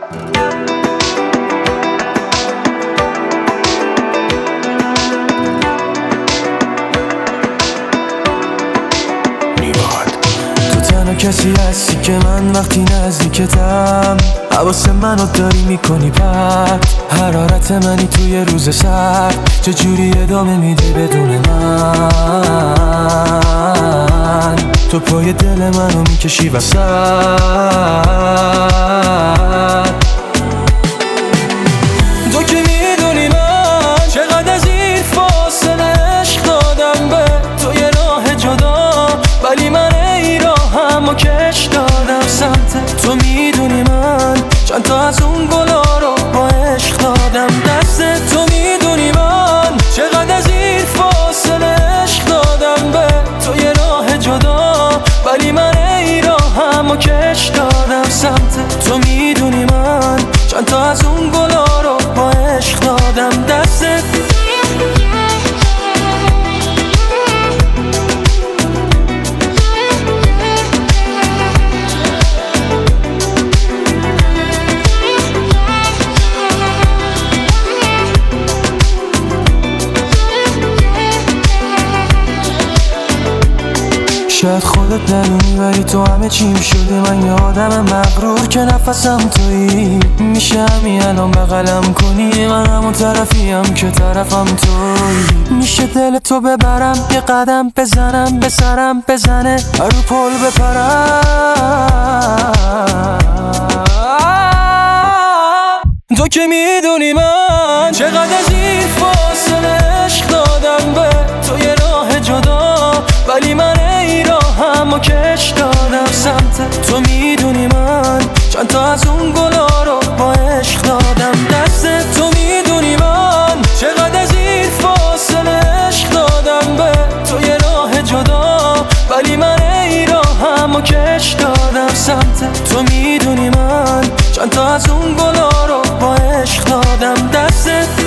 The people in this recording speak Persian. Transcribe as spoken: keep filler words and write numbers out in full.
کسی هستی که من وقتی نزدیکتم حواس منو داری میکنی پرت. حرارت منی توی روز سرد، چجوری ادامه میدی بدون من؟ تو پای دل منو میکشی وسط. تو که میدونی من چقدر از این فاصله عشق دادم به توی راه جدا، ولی من ای راهم و کش دادم سمت تو. میدونی من چند تا از اون گلا رو با عشق دادم دست تو. میدونی من چقدر از این فاصله عشق دادم به توی راه جدا، ولی من ای راهم و کش دادم سمت تو. میدونی من چند تا از اون گلا رو با عشق دادم دست. شاید خودت ندونی ولی تو همه چیم شده. من یه آدم مغرور که نفسم تویی. میشه همین الان بغلم کنی، من همون طرفیم که طرفم تویی. میشه دل تو ببرم یه قدم بزنم به سرم بزنه رو پل بپرم. تو که میدونی من چقدر از این فاصله عشق دادم به توی راه جدا، ولی من ای راهم و کش دادم سمت تو. میدونی من چند تا از اون گلا رو با عشق دادم دست تو. میدونی من چقدر از این فاصله عشق دادم به توی راه جدا، ولی من ای راهم و کش دادم سمت تو. میدونی من چند تا از اون گلا رو با عشق دادم دست.